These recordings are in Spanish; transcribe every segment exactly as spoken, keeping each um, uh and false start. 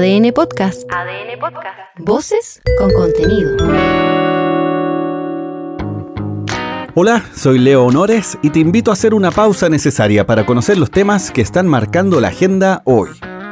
A D N Podcast. A D N Podcast. Voces con contenido. Hola, soy Leo Honores y te invito a hacer una pausa necesaria para conocer los temas que están marcando la agenda hoy.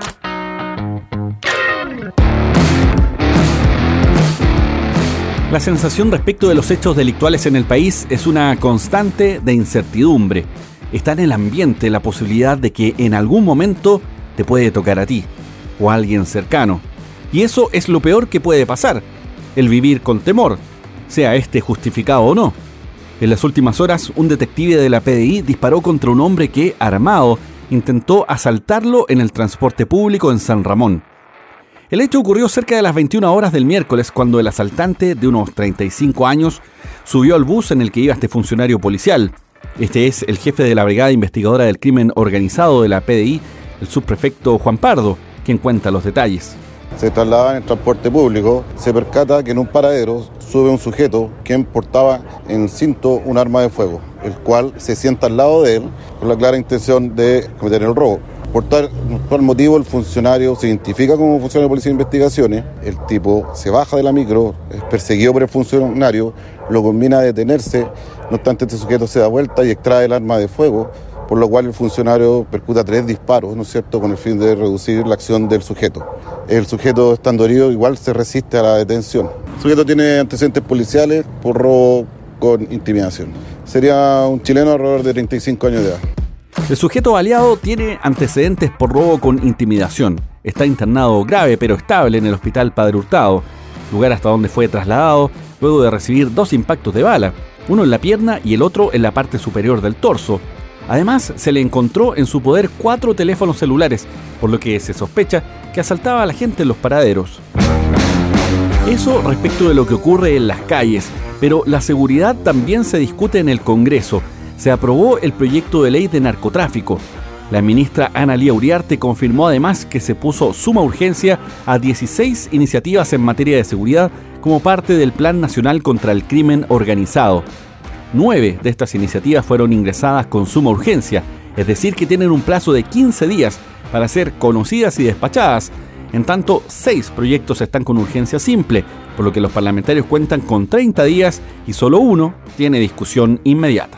La sensación respecto de los hechos delictuales en el país es una constante de incertidumbre. Está en el ambiente la posibilidad de que en algún momento te puede tocar a ti o a alguien cercano. Y eso es lo peor que puede pasar, el vivir con temor, sea este justificado o no. En las últimas horas, un detective de la P D I disparó contra un hombre que, armado, intentó asaltarlo en el transporte público en San Ramón. El hecho ocurrió cerca de las veintiuna horas del miércoles, cuando el asaltante, de unos treinta y cinco años, subió al bus en el que iba este funcionario policial. Este es el jefe de la Brigada Investigadora del Crimen Organizado de la P D I, el subprefecto Juan Pardo, quien cuenta los detalles. Se trasladaba en el transporte público, se percata que en un paradero sube un sujeto quien portaba en cinto un arma de fuego, el cual se sienta al lado de él con la clara intención de cometer el robo. Por tal, por tal motivo el funcionario se identifica como funcionario de Policía de Investigaciones, el tipo se baja de la micro, es perseguido por el funcionario, lo combina a detenerse, no obstante este sujeto se da vuelta y extrae el arma de fuego, por lo cual el funcionario percuta tres disparos, ¿no es cierto?, con el fin de reducir la acción del sujeto. El sujeto, estando herido, igual se resiste a la detención. El sujeto tiene antecedentes policiales por robo con intimidación. Sería un chileno alrededor de treinta y cinco años de edad. El sujeto baleado tiene antecedentes por robo con intimidación. Está internado grave pero estable en el Hospital Padre Hurtado, lugar hasta donde fue trasladado luego de recibir dos impactos de bala, uno en la pierna y el otro en la parte superior del torso. Además, se le encontró en su poder cuatro teléfonos celulares, por lo que se sospecha que asaltaba a la gente en los paraderos. Eso respecto de lo que ocurre en las calles, pero la seguridad también se discute en el Congreso. Se aprobó el proyecto de ley de narcotráfico. La ministra Ana Lía Uriarte confirmó además que se puso suma urgencia a dieciséis iniciativas en materia de seguridad como parte del Plan Nacional contra el Crimen Organizado. Nueve de estas iniciativas fueron ingresadas con suma urgencia, es decir que tienen un plazo de quince días para ser conocidas y despachadas. En tanto, seis proyectos están con urgencia simple, por lo que los parlamentarios cuentan con treinta días y solo uno tiene discusión inmediata.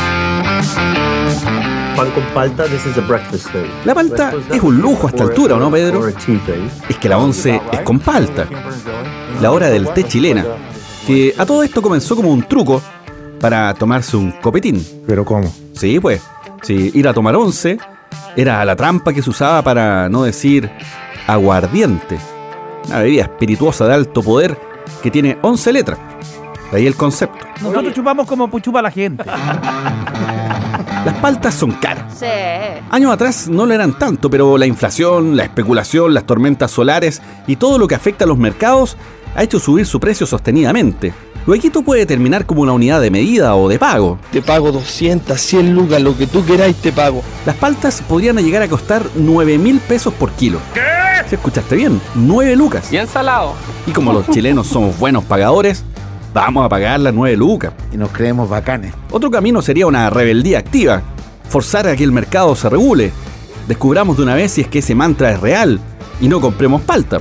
Pan con palta, this is a breakfast thing. La palta es un lujo a esta altura, ¿o no, Pedro? Es que la once es con palta. La hora del té chilena, que a todo esto comenzó como un truco para tomarse un copetín. ¿Pero cómo? Sí, pues, sí, ir a tomar once era la trampa que se usaba para no decir aguardiente, una bebida espirituosa de alto poder que tiene once letras. De ahí el concepto. Nosotros chupamos como chupa la gente. Las paltas son caras. Sí. Años atrás no lo eran tanto, pero la inflación, la especulación, las tormentas solares y todo lo que afecta a los mercados ha hecho subir su precio sostenidamente. Luego puede terminar como una unidad de medida o de pago. Te pago doscientas, cien lucas, lo que tú queráis te pago. Las paltas podrían llegar a costar nueve mil pesos por kilo. ¿Qué? ¿Sí escuchaste bien? nueve lucas. Bien salado. Y como los chilenos somos buenos pagadores, vamos a pagar las nueve lucas. Y nos creemos bacanes. Otro camino sería una rebeldía activa. Forzar a que el mercado se regule. Descubramos de una vez si es que ese mantra es real y no compremos palta.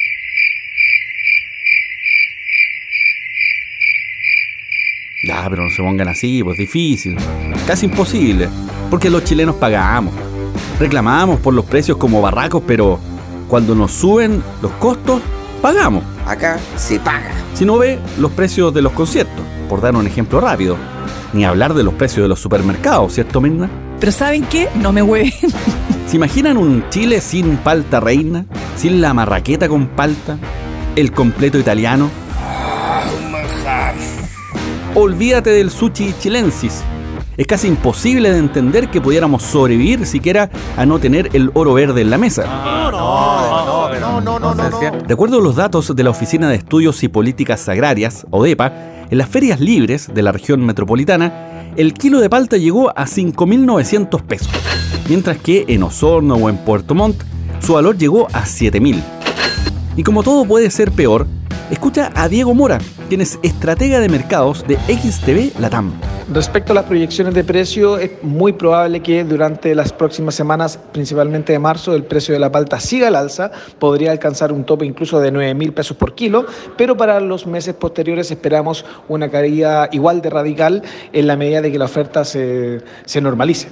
Ya, pero no se pongan así, pues difícil. Casi imposible. Porque los chilenos pagamos. Reclamamos por los precios como barracos, pero cuando nos suben los costos, pagamos. Acá se paga. Si no ve los precios de los conciertos, por dar un ejemplo rápido. Ni hablar de los precios de los supermercados, ¿cierto, Mirna? Pero ¿saben qué? No me hueven. ¿Se imaginan un Chile sin palta reina? ¿Sin la marraqueta con palta? ¿El completo italiano? Un manjar. Olvídate del sushi chilensis. Es casi imposible de entender que pudiéramos sobrevivir siquiera a no tener el oro verde en la mesa. No, no, no, no, no, no, no. De acuerdo a los datos de la Oficina de Estudios y Políticas Agrarias, ODEPA, en las ferias libres de la región metropolitana, el kilo de palta llegó a cinco mil novecientos pesos, mientras que en Osorno o en Puerto Montt su valor llegó a siete mil. Y como todo puede ser peor, escucha a Diego Mora, quien es estratega de mercados de X T V Latam. Respecto a las proyecciones de precio, es muy probable que durante las próximas semanas, principalmente de marzo, el precio de la palta siga al alza, podría alcanzar un tope incluso de nueve mil pesos por kilo, pero para los meses posteriores esperamos una caída igual de radical en la medida de que la oferta se, se normalice.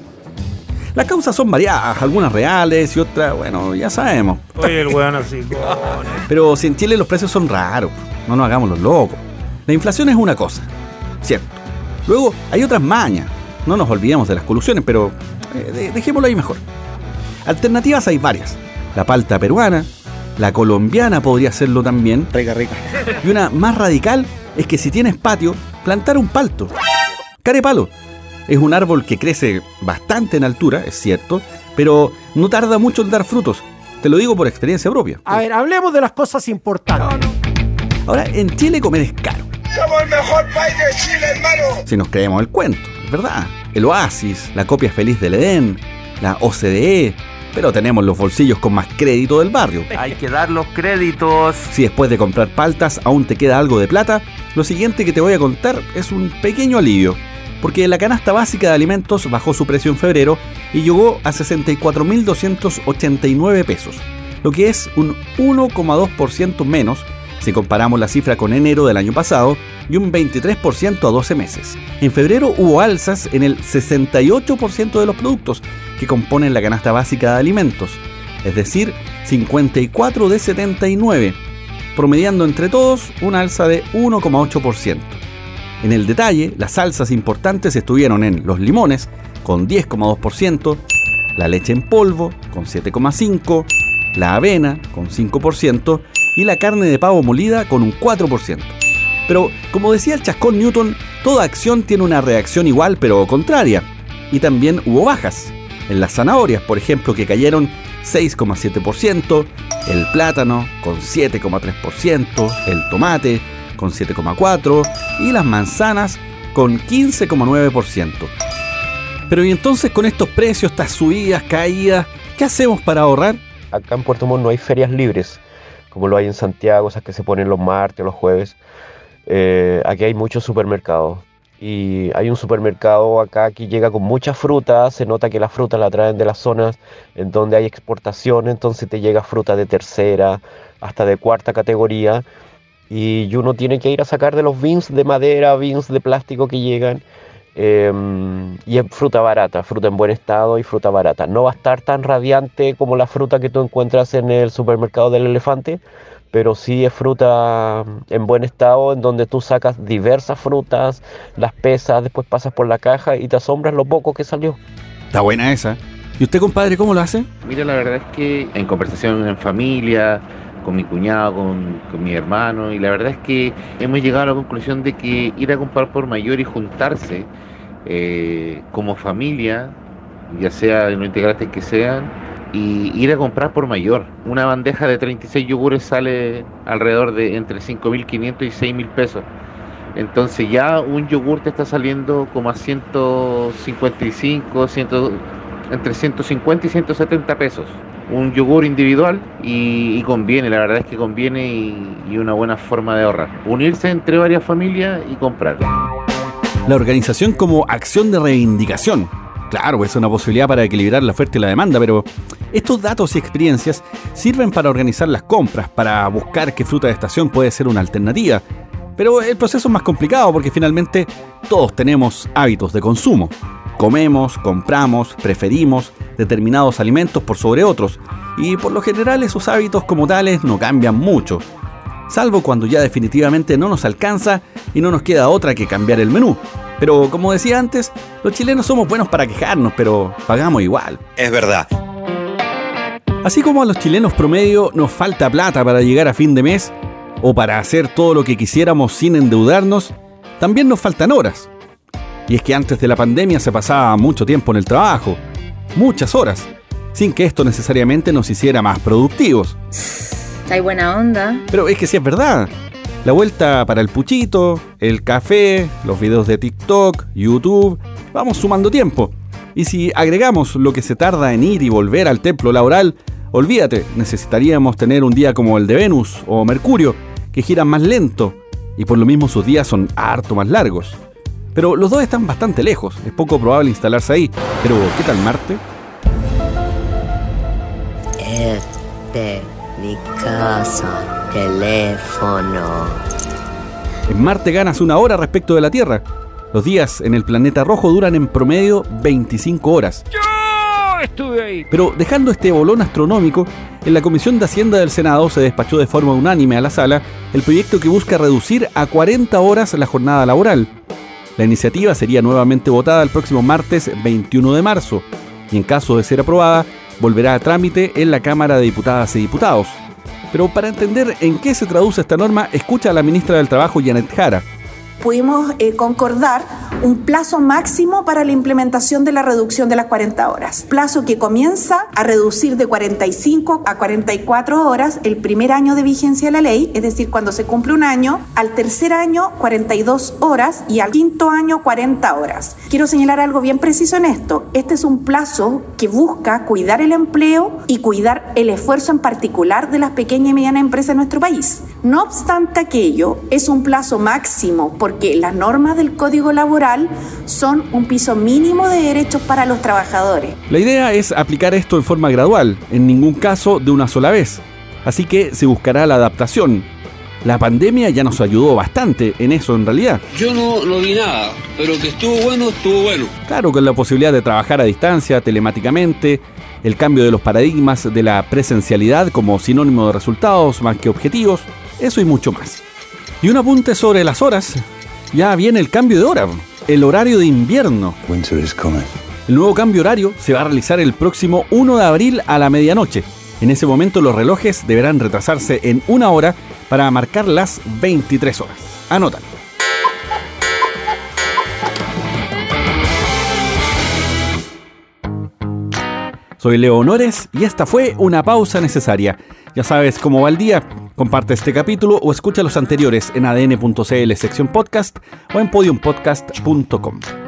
Las causas son variadas, algunas reales y otras, bueno, ya sabemos. Oye, el weón así. Pero si en Chile los precios son raros, no nos hagamos los locos. La inflación es una cosa, cierto. Luego hay otras mañas. No nos olvidemos de las colusiones, pero eh, dejémoslo ahí mejor. Alternativas hay varias. La palta peruana, la colombiana podría serlo también. Rica, rica. Y una más radical es que si tienes patio, plantar un palto. Carepalo. Es un árbol que crece bastante en altura, es cierto, pero no tarda mucho en dar frutos. Te lo digo por experiencia propia. A ver, hablemos de las cosas importantes. Ahora, en Chile comer es caro. ¡Somos el mejor país de Chile, hermano! Si nos creemos el cuento, es verdad. El Oasis, la copia feliz del Edén, la O C D E, pero tenemos los bolsillos con más crédito del barrio. Hay que dar los créditos. Si después de comprar paltas aún te queda algo de plata, lo siguiente que te voy a contar es un pequeño alivio. Porque la canasta básica de alimentos bajó su precio en febrero y llegó a sesenta y cuatro mil doscientos ochenta y nueve pesos, lo que es un uno coma dos por ciento menos si comparamos la cifra con enero del año pasado y un veintitrés por ciento a doce meses. En febrero hubo alzas en el sesenta y ocho por ciento de los productos que componen la canasta básica de alimentos, es decir, cincuenta y cuatro de setenta y nueve, promediando entre todos una alza de uno coma ocho por ciento. En el detalle, las alzas importantes estuvieron en los limones, con diez coma dos por ciento, la leche en polvo, con siete coma cinco por ciento, la avena, con cinco por ciento, y la carne de pavo molida, con un cuatro por ciento. Pero, como decía el chascón Newton, toda acción tiene una reacción igual pero contraria. Y también hubo bajas. En las zanahorias, por ejemplo, que cayeron seis coma siete por ciento, el plátano, con siete coma tres por ciento, el tomate, con siete coma cuatro por ciento y las manzanas con quince coma nueve por ciento. Pero y entonces con estos precios, estas subidas, caídas, ¿qué hacemos para ahorrar? Acá en Puerto Montt no hay ferias libres, como lo hay en Santiago, esas que se ponen los martes o los jueves. Eh, aquí hay muchos supermercados y hay un supermercado acá que llega con mucha fruta. Se nota que la fruta la traen de las zonas en donde hay exportación, entonces te llega fruta de tercera hasta de cuarta categoría. Y uno tiene que ir a sacar de los bins de madera, bins de plástico que llegan. Eh, y es fruta barata, fruta en buen estado y fruta barata. No va a estar tan radiante como la fruta que tú encuentras en el supermercado del Elefante, pero sí es fruta en buen estado, en donde tú sacas diversas frutas, las pesas, después pasas por la caja y te asombras lo poco que salió. Está buena esa. ¿Y usted, compadre, cómo lo hace? Mira, la verdad es que en conversación en familia, con mi cuñado, con, con mi hermano, y la verdad es que hemos llegado a la conclusión de que ir a comprar por mayor y juntarse eh, como familia, ya sea en los integrantes que sean, y ir a comprar por mayor. Una bandeja de treinta y seis yogures sale alrededor de entre cinco mil quinientos y seis mil pesos. Entonces ya un yogur te está saliendo como a ciento cincuenta y cinco, cien, entre ciento cincuenta y ciento setenta pesos. Un yogur individual y, y conviene, la verdad es que conviene y, y una buena forma de ahorrar. Unirse entre varias familias y comprar. La organización como acción de reivindicación. Claro, es una posibilidad para equilibrar la oferta y la demanda, pero estos datos y experiencias sirven para organizar las compras, para buscar qué fruta de estación puede ser una alternativa. Pero el proceso es más complicado porque finalmente todos tenemos hábitos de consumo. Comemos, compramos, preferimos determinados alimentos por sobre otros, y por lo general esos hábitos como tales no cambian mucho, salvo cuando ya definitivamente no nos alcanza y no nos queda otra que cambiar el menú. Pero como decía antes, los chilenos somos buenos para quejarnos, pero pagamos igual. Es verdad. Así como a los chilenos promedio nos falta plata para llegar a fin de mes o para hacer todo lo que quisiéramos sin endeudarnos, también nos faltan horas. Y es que antes de la pandemia se pasaba mucho tiempo en el trabajo, muchas horas, sin que esto necesariamente nos hiciera más productivos. Hay buena onda. Pero es que sí es verdad. La vuelta para el puchito, el café, los videos de TikTok, YouTube, vamos sumando tiempo. Y si agregamos lo que se tarda en ir y volver al templo laboral, olvídate, necesitaríamos tener un día como el de Venus o Mercurio, que giran más lento, y por lo mismo sus días son harto más largos. Pero los dos están bastante lejos, es poco probable instalarse ahí. Pero, ¿qué tal Marte? Este, mi casa, teléfono. En Marte ganas una hora respecto de la Tierra. Los días en el planeta rojo duran en promedio veinticinco horas. ¡Yo estuve ahí! Pero dejando este bolón astronómico, en la Comisión de Hacienda del Senado se despachó de forma unánime a la sala el proyecto que busca reducir a cuarenta horas la jornada laboral. La iniciativa sería nuevamente votada el próximo martes veintiuno de marzo y en caso de ser aprobada, volverá a trámite en la Cámara de Diputadas y Diputados. Pero para entender en qué se traduce esta norma, escucha a la ministra del Trabajo, Janet Jara. Pudimos eh, concordar un plazo máximo para la implementación de la reducción de las cuarenta horas. Plazo que comienza a reducir de cuarenta y cinco a cuarenta y cuatro horas el primer año de vigencia de la ley, es decir, cuando se cumple un año, al tercer año cuarenta y dos horas y al quinto año cuarenta horas. Quiero señalar algo bien preciso en esto. Este es un plazo que busca cuidar el empleo y cuidar el esfuerzo en particular de las pequeñas y medianas empresas en nuestro país. No obstante aquello, es un plazo máximo porque las normas del Código Laboral son un piso mínimo de derechos para los trabajadores. La idea es aplicar esto en forma gradual, en ningún caso de una sola vez. Así que se buscará la adaptación. La pandemia ya nos ayudó bastante en eso en realidad. Yo no, no vi nada, pero que estuvo bueno, estuvo bueno. Claro, con la posibilidad de trabajar a distancia, telemáticamente, el cambio de los paradigmas de la presencialidad como sinónimo de resultados más que objetivos, eso y mucho más. Y un apunte sobre las horas. Ya viene el cambio de hora, el horario de invierno. Winter is coming. El nuevo cambio horario se va a realizar el próximo primero de abril a la medianoche. En ese momento los relojes deberán retrasarse en una hora para marcar las veintitrés horas. Anotan. Soy Leo Honores y esta fue una pausa necesaria. Ya sabes cómo va el día. Comparte este capítulo o escucha los anteriores en a d n punto c l sección podcast o en podium podcast punto com.